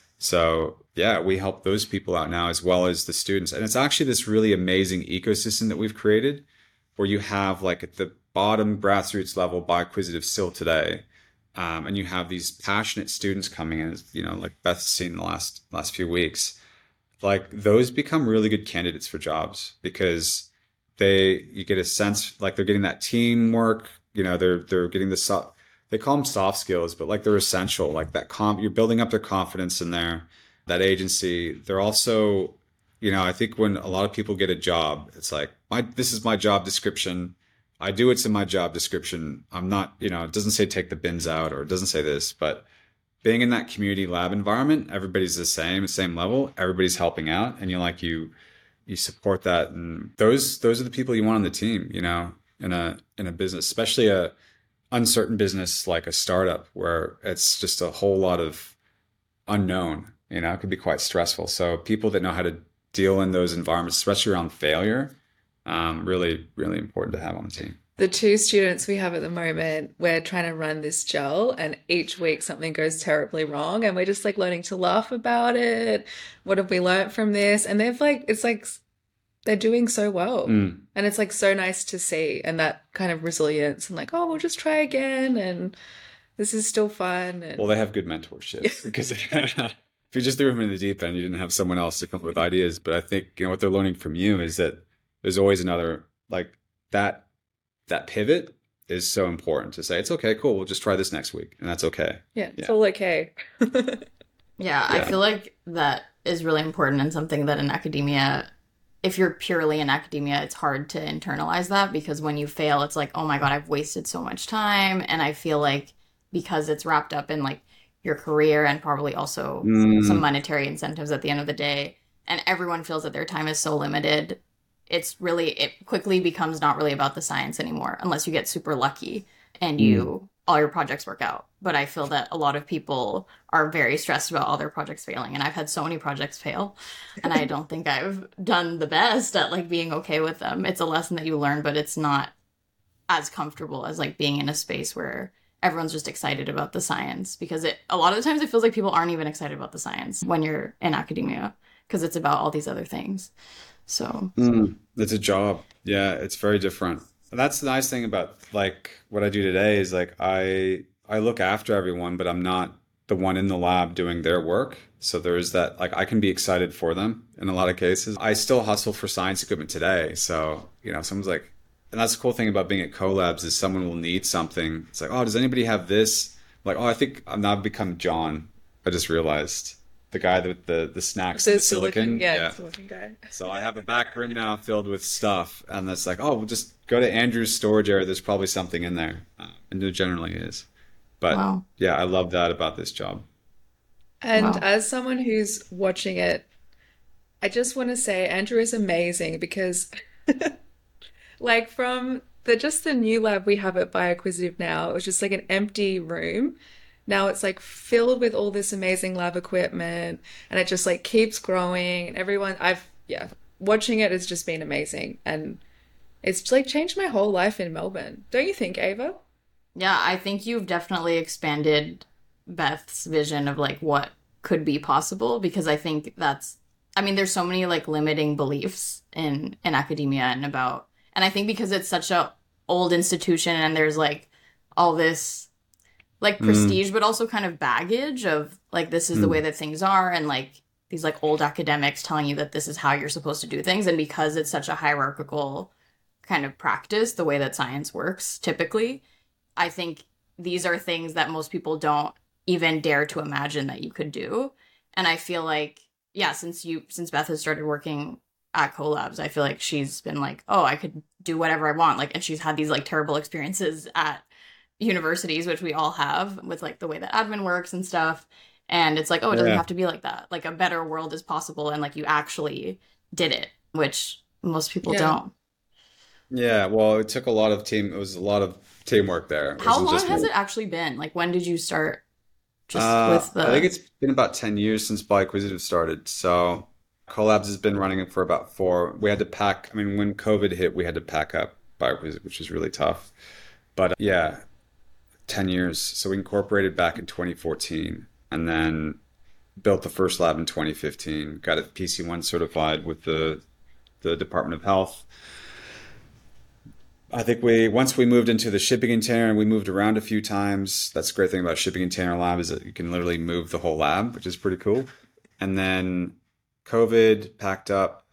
So yeah, we help those people out now, as well as the students. And it's actually this really amazing ecosystem that we've created, where you have like at the bottom grassroots level Bioquisitive still today. Um, and you have these passionate students coming in, you know, like Beth's seen in the last, last few weeks, like those become really good candidates for jobs, because they, you get a sense like they're getting that teamwork, you know, they're, they're getting the soft, they call them soft skills, but like they're essential, like that comp, you're building up their confidence in their, that agency. They're also, you know, I think when a lot of people get a job, it's like, my, this is my job description. I do what's in my job description. I'm not, you know, it doesn't say take the bins out, or it doesn't say this, but being in that community lab environment, everybody's the same, same level, everybody's helping out. And you're like, you, you support that. And those, those are the people you want on the team, you know, in a, in a business, especially a uncertain business like a startup, where it's just a whole lot of unknown, you know, it could be quite stressful. So people that know how to deal in those environments, especially around failure, um, really, really important to have on the team. The two students we have at the moment, we're trying to run this gel, and each week something goes terribly wrong, and we're just like learning to laugh about it. What have we learned from this? And they've like, it's like, they're doing so well. Mm. And it's like so nice to see, and that kind of resilience, and like, oh, we'll just try again, and this is still fun. And... Well, they have good mentorship, because if you just threw them in the deep end, you didn't have someone else to come up with ideas. But I think, you know, what they're learning from you is that there's always another, like that, that pivot is so important to say, it's okay, cool, we'll just try this next week. And that's okay. Yeah, it's yeah. all okay. yeah, yeah, I feel like that is really important, and something that in academia, if you're purely in academia, it's hard to internalize that, because when you fail, it's like, oh my God, I've wasted so much time. And I feel like because it's wrapped up in like your career and probably also mm. some monetary incentives at the end of the day, and everyone feels that their time is so limited, it's really, it quickly becomes not really about the science anymore, unless you get super lucky and you mm. all your projects work out. But I feel that a lot of people are very stressed about all their projects failing. And I've had so many projects fail. And I don't think I've done the best at like being okay with them. It's a lesson that you learn, but it's not as comfortable as like being in a space where everyone's just excited about the science. Because it a lot of the times it feels like people aren't even excited about the science when you're in academia, because it's about all these other things. So Mm, it's a job. Yeah, it's very different. And that's the nice thing about like what I do today is like I I look after everyone, but I'm not the one in the lab doing their work. So there's that like I can be excited for them in a lot of cases. I still hustle for science equipment today. So, you know, someone's like, and that's the cool thing about being at Collabs is someone will need something. It's like, oh, does anybody have this? Like, oh, I think I've now become John. I just realized the guy with the the snacks, The the silicon, silicon. yeah, Yeah. the silicon guy. So I have a back room now filled with stuff, and it's like, oh, we'll just go to Andrew's storage area. There's probably something in there, uh, and there generally is. But wow. yeah, I love that about this job. And Wow. as someone who's watching it, I just want to say Andrew is amazing because, like, from the just the new lab we have at Bioacquisitive now, it was just like an empty room. Now it's like filled with all this amazing lab equipment, and it just like keeps growing. And everyone, I've yeah, watching it has just been amazing, and it's like changed my whole life in Melbourne. Don't you think, Ava? Yeah, I think you've definitely expanded Beth's vision of like what could be possible, because I think that's I mean there's so many like limiting beliefs in in academia and about and I think because it's such a old institution and there's like all this like Mm, prestige but also kind of baggage of like this is the way mm, that things are, and like these like old academics telling you that this is how you're supposed to do things, and because it's such a hierarchical kind of practice the way that science works typically, I think these are things that most people don't even dare to imagine that you could do. And I feel like, yeah, since you since Beth has started working at Collabs, I feel like she's been like, oh, I could do whatever I want. Like, and she's had these like terrible experiences at universities, which we all have with like the way that admin works and stuff. And it's like, oh, it doesn't yeah, have to be like that. Like a better world is possible, and like you actually did it, which most people Yeah. don't. yeah. Well, it took a lot of team. It was a lot of teamwork there. It How wasn't long just has me. it actually been? Like, when did you start just Uh, with I think the. it's been about ten years since Bioacquisitive started. So Collabs has been running it for about four. We had to pack, I mean, when COVID hit, we had to pack up Bioacquisitive, which was really tough. But uh, yeah, ten years. So we incorporated back in twenty fourteen and then built the first lab in twenty fifteen, got it P C one certified with the, the Department of Health. I think we once we moved into the shipping container and we moved around a few times. That's the great thing about shipping container lab is that you can literally move the whole lab, which is pretty cool. And then COVID packed up,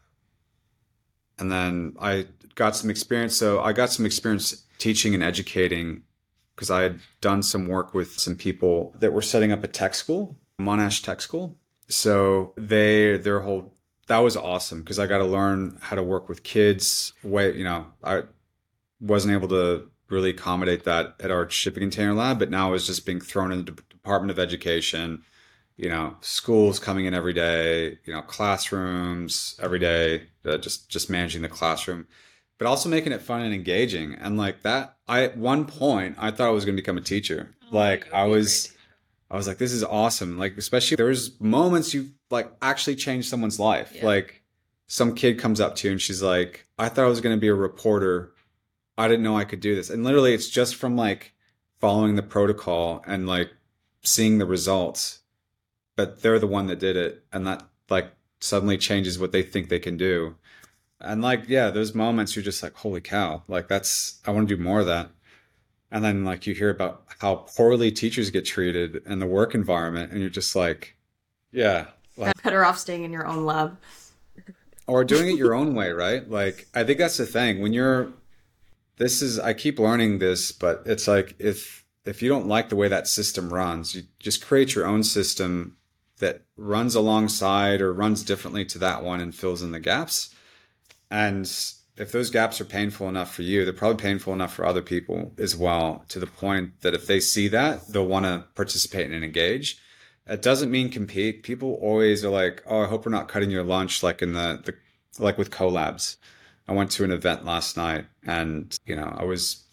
and then I got some experience. So I got some experience teaching and educating because I had done some work with some people that were setting up a tech school, Monash Tech School. So they their whole that was awesome because I got to learn how to work with kids. Way you know I wasn't able to really accommodate that at our shipping container lab, but now I was just being thrown in the De- Department of Education, you know, schools coming in every day, you know, classrooms every day, uh, just just managing the classroom, but also making it fun and engaging. And like that, I at one point I thought I was going to become a teacher. Oh, Like you I would be a great was, teacher. I was like, this is awesome. Like especially there's moments you like actually change someone's life. Yeah. Like some kid comes up to you and she's like, I thought I was going to be a reporter. I didn't know I could do this. And literally it's just from like following the protocol and like seeing the results, but they're the one that did it. And that like suddenly changes what they think they can do. And like, yeah, those moments you're just like, holy cow, like that's, I want to do more of that. And then like you hear about how poorly teachers get treated in the work environment. And you're just like, yeah, like, Better off staying in your own lab. or doing it your own way, right? Like, I think that's the thing when you're, this is, I keep learning this, but it's like, if, if you don't like the way that system runs, you just create your own system that runs alongside or runs differently to that one and fills in the gaps. And if those gaps are painful enough for you, they're probably painful enough for other people as well, to the point that if they see that, they'll want to participate and engage. It doesn't mean compete. People always are like, oh, I hope we're not cutting your lunch, like in the, the like with Collabs. I went to an event last night and, you know, I was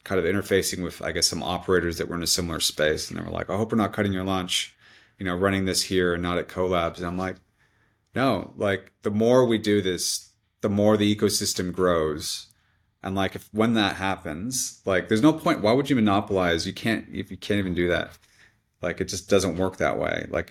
kind of interfacing with, I guess, some operators that were in a similar space. And they were like, I hope we're not cutting your lunch, you know, running this here and not at Collabs. And I'm like, no, like the more we do this, the more the ecosystem grows. And like, if when that happens, like, there's no point. Why would you monopolize? You can't, if you can't even do that. Like, it just doesn't work that way. Like,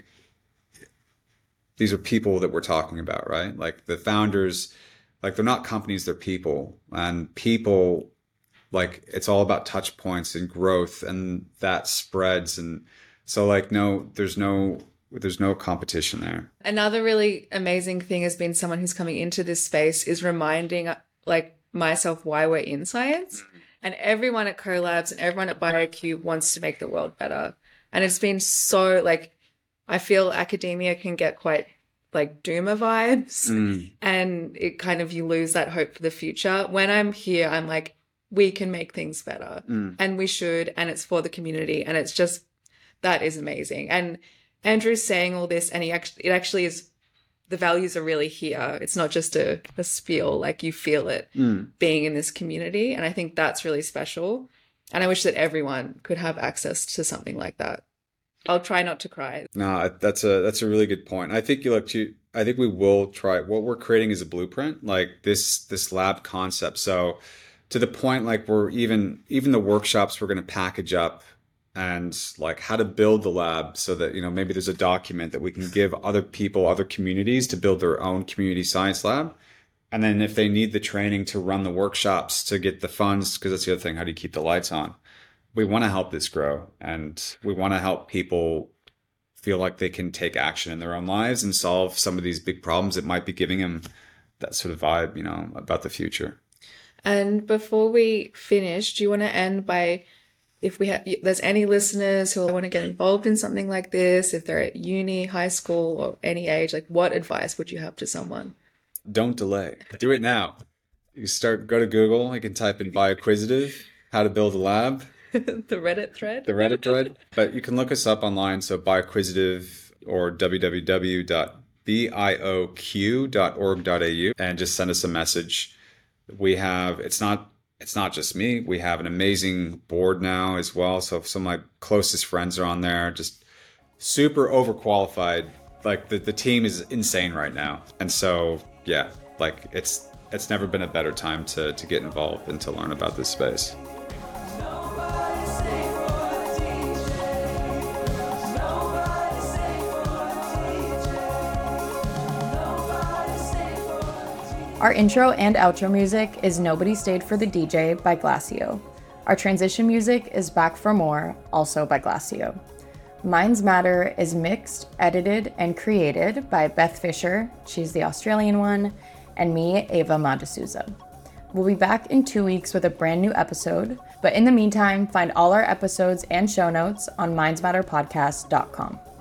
these are people that we're talking about, right? Like the founders, like they're not companies, they're people. And people, like, it's all about touch points and growth, and that spreads. And so like, no, there's no, there's no competition there. Another really amazing thing has been someone who's coming into this space is reminding like myself why we're in science. And everyone at Collabs and everyone at BioCube wants to make the world better. And it's been so like, I feel academia can get quite like doomer vibes mm. and it kind of, you lose that hope for the future. When I'm here, I'm like, we can make things better mm. and we should, and it's for the community. And it's just, that is amazing. And Andrew's saying all this and he actually, it actually is, the values are really here. It's not just a, a spiel, like you feel it mm. being in this community. And I think that's really special. And I wish that everyone could have access to something like that. I'll try not to cry. No, that's a that's a really good point. I think you look to. I think we will try. What we're creating is a blueprint, like this this lab concept. So, to the point, like we're even even the workshops we're going to package up, and like how to build the lab, so that you know maybe there's a document that we can give other people, other communities to build their own community science lab, and then if they need the training to run the workshops to get the funds, because that's the other thing. How do you keep the lights on? We want to help this grow, and we want to help people feel like they can take action in their own lives and solve some of these big problems that might be giving them that sort of vibe, you know, about the future. And before we finish, do you want to end by, if we have, there's any listeners who want to get involved in something like this, if they're at uni, high school, or any age, like what advice would you have to someone? Don't delay. Do it now. You start, go to Google, you can type in Bioquisitive, how to build a lab. The Reddit thread? The Reddit thread. But you can look us up online. So Bioquisitive or w w w dot bioq dot org dot a u and just send us a message. We have, it's not, it's not just me. We have an amazing board now as well. So some of my closest friends are on there, just super overqualified. Like the, the team is insane right now. And so, yeah, like it's, it's never been a better time to, to get involved and to learn about this space. Our intro and outro music is Nobody Stayed for the D J by Glacio. Our transition music is Back for More, also by Glacio. Minds Matter is mixed, edited, and created by Beth Fisher, she's the Australian one, and me, Ava Madasuza. We'll be back in two weeks with a brand new episode, but in the meantime, find all our episodes and show notes on minds matter podcast dot com.